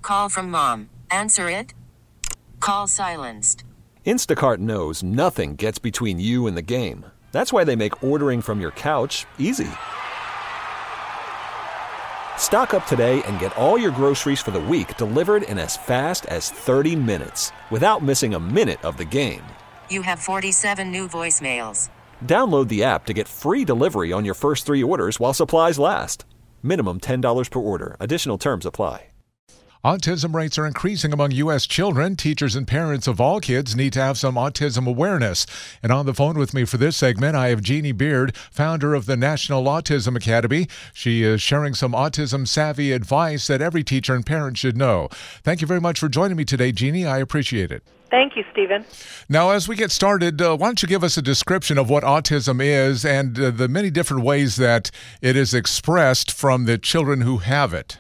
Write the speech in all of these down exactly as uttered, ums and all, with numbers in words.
Call from mom. Answer it. Call silenced. Instacart knows nothing gets between you and the game. That's why they make ordering from your couch easy. Stock up today and get all your groceries for the week delivered in as fast as thirty minutes without missing a minute of the game. You have forty-seven new voicemails. Download the app to get free delivery on your first three orders while supplies last. Minimum ten dollars per order. Additional terms apply. Autism rates are increasing among U S children. Teachers and parents of all kids need to have some autism awareness. And on the phone with me for this segment, I have Jeannie Beard, founder of the National Autism Academy. She is sharing some autism-savvy advice that every teacher and parent should know. Thank you very much for joining me today, Jeannie. I appreciate it. Thank you, Stephen. Now, as we get started, uh, why don't you give us a description of what autism is and uh, the many different ways that it is expressed from the children who have it?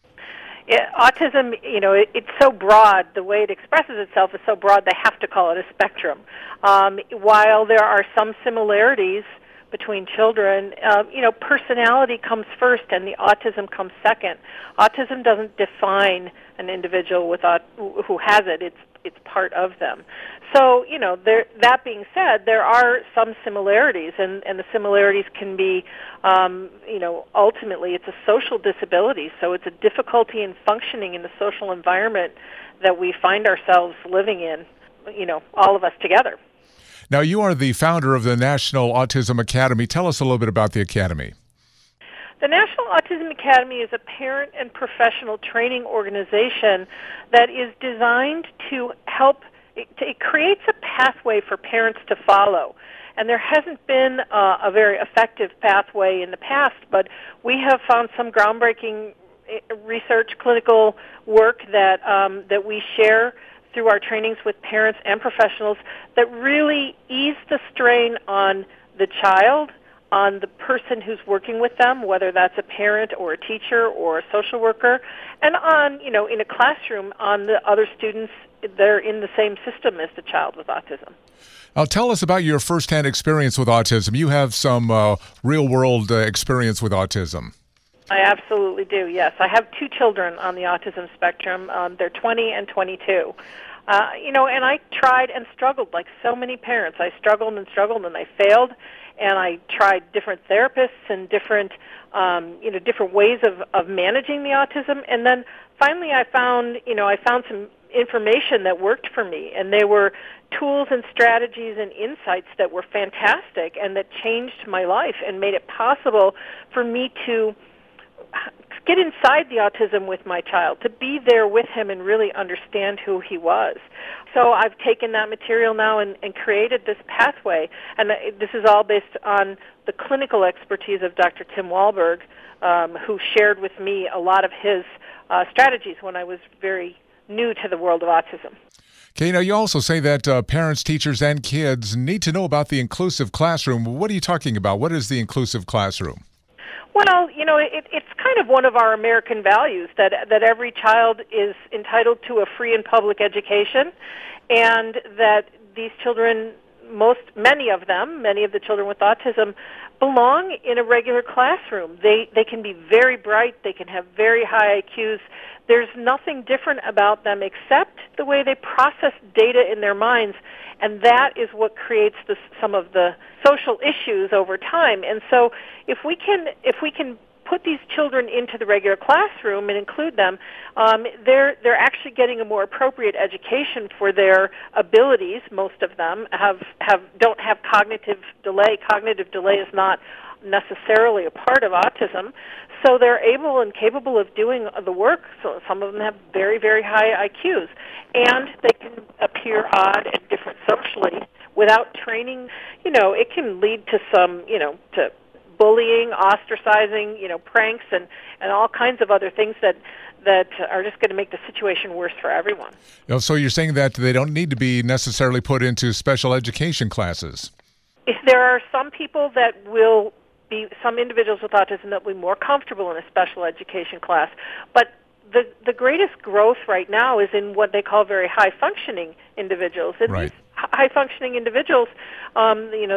Yeah, autism, you know, it, it's so broad. The way it expresses itself is so broad, they have to call it a spectrum. Um, while there are some similarities between children, um, you know, personality comes first and the autism comes second. Autism doesn't define an individual with aut- who has it. It's it's part of them. So, you know, there, that being said, there are some similarities, and, and the similarities can be, um, you know, ultimately it's a social disability, so it's a difficulty in functioning in the social environment that we find ourselves living in, you know, all of us together. Now, you are the founder of the National Autism Academy. Tell us a little bit about the Academy. The National Autism Academy is a parent and professional training organization that is designed to help. It, it creates a pathway for parents to follow. And there hasn't been uh, a very effective pathway in the past, but we have found some groundbreaking research, clinical work that um, that we share through our trainings with parents and professionals that really ease the strain on the child, on the person who's working with them, whether that's a parent or a teacher or a social worker, and on, you know, in a classroom, on the other students that are in the same system as the child with autism. Now, tell us about your firsthand experience with autism. You have some uh, real-world uh, experience with autism. I absolutely do, yes. I have two children on the autism spectrum. Um, they're twenty and twenty-two. Uh, you know, and I tried and struggled like so many parents. I struggled and struggled and I failed, and I tried different therapists and different, um, you know, different ways of, of managing the autism. And then finally I found, you know, I found some information that worked for me, and they were tools and strategies and insights that were fantastic and that changed my life and made it possible for me to get inside the autism with my child, to be there with him and really understand who he was. So I've taken that material now and, and created this pathway, and this is all based on the clinical expertise of Doctor Tim Wahlberg, um, who shared with me a lot of his uh, strategies when I was very new to the world of autism. Okay, now you also say that uh, parents, teachers, and kids need to know about the inclusive classroom. What are you talking about? What is the inclusive classroom? Well, you know, it, it's kind of one of our American values that that every child is entitled to a free and public education, and that these children, most, many of them, many of the children with autism, belong in a regular classroom. They they can be very bright. They can have very high I Qs. There's nothing different about them except the way they process data in their minds, and that is what creates the, some of the social issues over time. And so, if we can, if we can put these children into the regular classroom and include them, um, they're they're actually getting a more appropriate education for their abilities. Most of them have have don't have cognitive delay. Cognitive delay is not necessarily a part of autism, so they're able and capable of doing the work. So some of them have very, very high I Qs, and they can appear odd and different socially without training. You know, it can lead to some, you know, to bullying, ostracizing, you know, pranks, and, and all kinds of other things that that are just going to make the situation worse for everyone. You know, so you're saying that they don't need to be necessarily put into special education classes? If there are some people that will be, some individuals with autism that will be more comfortable in a special education class, but the the greatest growth right now is in what they call very high functioning individuals. And right. these high functioning individuals, um, you know, the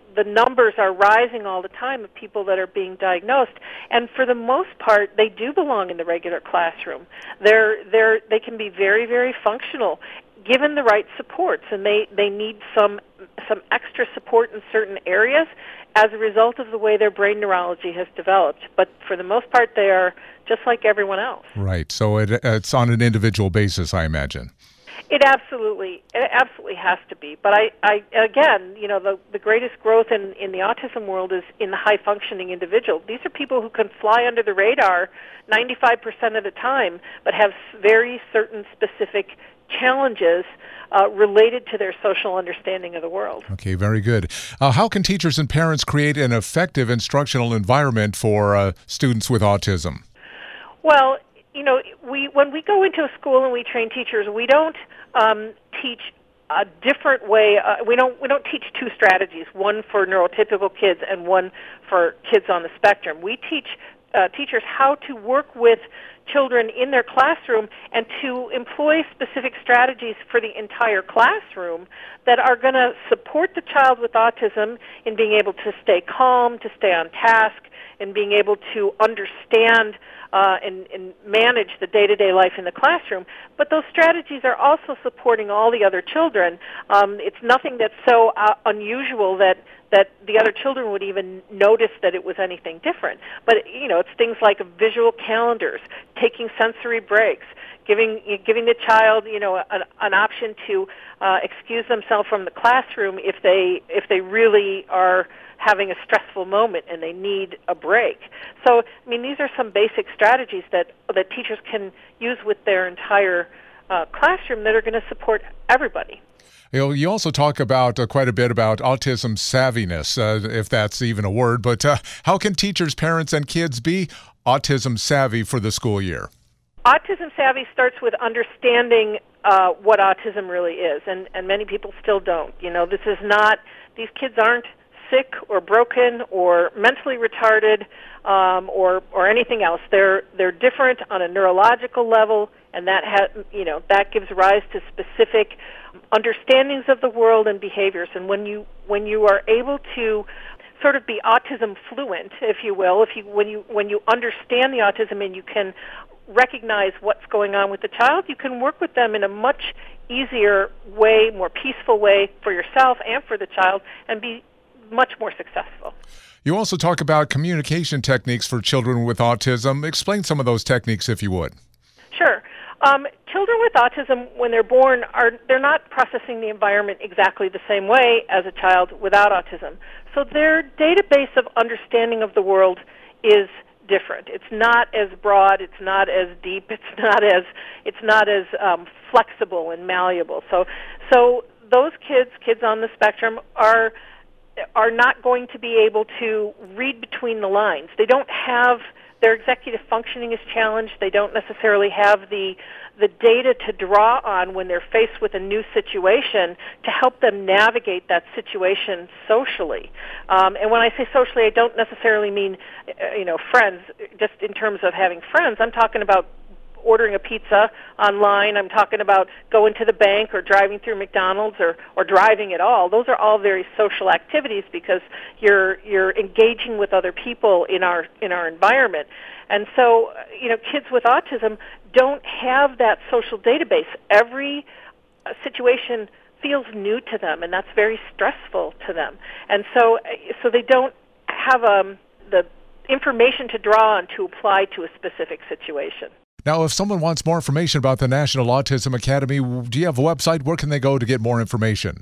the numbers are rising all the time of people that are being diagnosed, and for the most part, they do belong in the regular classroom. They're they're they can be very, very functional, given the right supports, and they, they need some some extra support in certain areas as a result of the way their brain neurology has developed. But for the most part, they are just like everyone else. Right. So it, it's on an individual basis, I imagine. It absolutely, it absolutely has to be. But I, I again, you know, the, the greatest growth in, in the autism world is in the high-functioning individual. These are people who can fly under the radar ninety-five percent of the time, but have very certain specific challenges uh, related to their social understanding of the world. Okay, very good. Uh, how can teachers and parents create an effective instructional environment for uh, students with autism? Well, you know, we when we go into a school and we train teachers, we don't um, teach a different way. Uh, we don't we don't teach two strategies, one for neurotypical kids and one for kids on the spectrum. We teach uh, teachers how to work with children in their classroom and to employ specific strategies for the entire classroom that are going to support the child with autism in being able to stay calm, to stay on task, and being able to understand uh, and, and manage the day-to-day life in the classroom. But those strategies are also supporting all the other children. Um, it's nothing that's so uh, unusual that that the other children would even notice that it was anything different. But, you know, it's things like visual calendars, taking sensory breaks, giving giving the child, you know, an, an option to uh, excuse themselves from the classroom if they if they really are having a stressful moment and they need a break. So, I mean, these are some basic strategies that that teachers can use with their entire uh, classroom that are going to support everybody. You know, you also talk about uh, quite a bit about autism savviness, uh, if that's even a word, but uh, how can teachers, parents, and kids be autism savvy for the school year? Autism savvy starts with understanding uh, what autism really is, and, and many people still don't. You know, this is not, these kids aren't sick or broken or mentally retarded um, or or anything else. They're they're different on a neurological level, and that ha- you know that gives rise to specific understandings of the world and behaviors. And when you when you are able to sort of be autism fluent, if you will, if you when you when you understand the autism and you can recognize what's going on with the child, you can work with them in a much easier way, more peaceful way for yourself and for the child, and be much more successful. You also talk about communication techniques for children with autism. Explain some of those techniques, if you would. Sure. Um, children with autism, when they're born, are they're not processing the environment exactly the same way as a child without autism. So their database of understanding of the world is different. It's not as broad. It's not as deep. It's not as it's not as um, flexible and malleable. So, so those kids, kids on the spectrum, are are not going to be able to read between the lines. They don't have, their executive functioning is challenged. They don't necessarily have the the data to draw on when they're faced with a new situation to help them navigate that situation socially. Um, and when I say socially, I don't necessarily mean, uh, you know, friends, just in terms of having friends. I'm talking about ordering a pizza online. I'm talking about going to the bank or driving through McDonald's or, or driving at all. Those are all very social activities because you're you're engaging with other people in our in our environment. And so, you know, kids with autism don't have that social database. Every uh, situation feels new to them, and that's very stressful to them. And so, so they don't have um, the information to draw on to apply to a specific situation. Now, if someone wants more information about the National Autism Academy, do you have a website? Where can they go to get more information?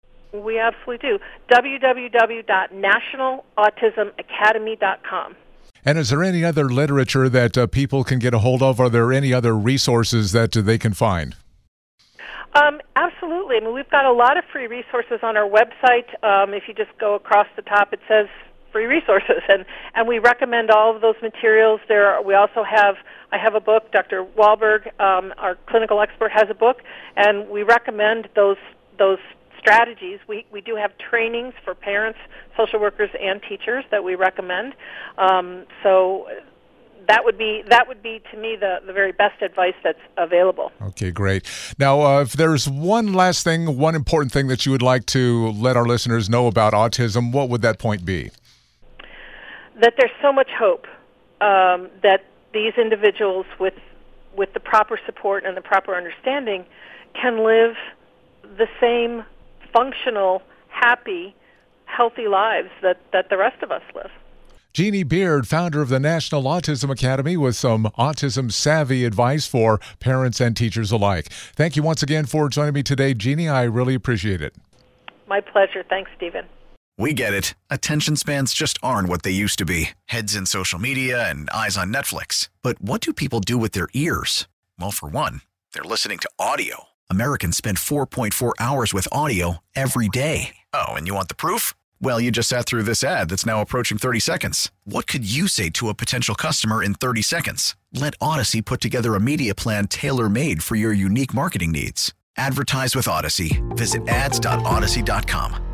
We absolutely do. w w w dot national autism academy dot com. And is there any other literature that uh, people can get a hold of? Are there any other resources that uh, they can find? Um, absolutely. I mean, we've got a lot of free resources on our website. Um, if you just go across the top, it says free resources, and, and we recommend all of those materials. There, are, we also have, I have a book, Doctor Wahlberg, um, our clinical expert, has a book, and we recommend those those strategies. We we do have trainings for parents, social workers, and teachers that we recommend. Um, so that would be that would be to me the, the very best advice that's available. Okay, great. Now, uh, if there's one last thing, one important thing that you would like to let our listeners know about autism, what would that point be? That there's so much hope um, that these individuals with with the proper support and the proper understanding can live the same functional, happy, healthy lives that, that the rest of us live. Jeannie Beard, founder of the National Autism Academy, with some autism-savvy advice for parents and teachers alike. Thank you once again for joining me today, Jeannie. I really appreciate it. My pleasure. Thanks, Stephen. We get it. Attention spans just aren't what they used to be. Heads in social media and eyes on Netflix. But what do people do with their ears? Well, for one, they're listening to audio. Americans spend four point four hours with audio every day. Oh, and you want the proof? Well, you just sat through this ad that's now approaching thirty seconds. What could you say to a potential customer in thirty seconds? Let Odyssey put together a media plan tailor-made for your unique marketing needs. Advertise with Odyssey. Visit ads dot odyssey dot com.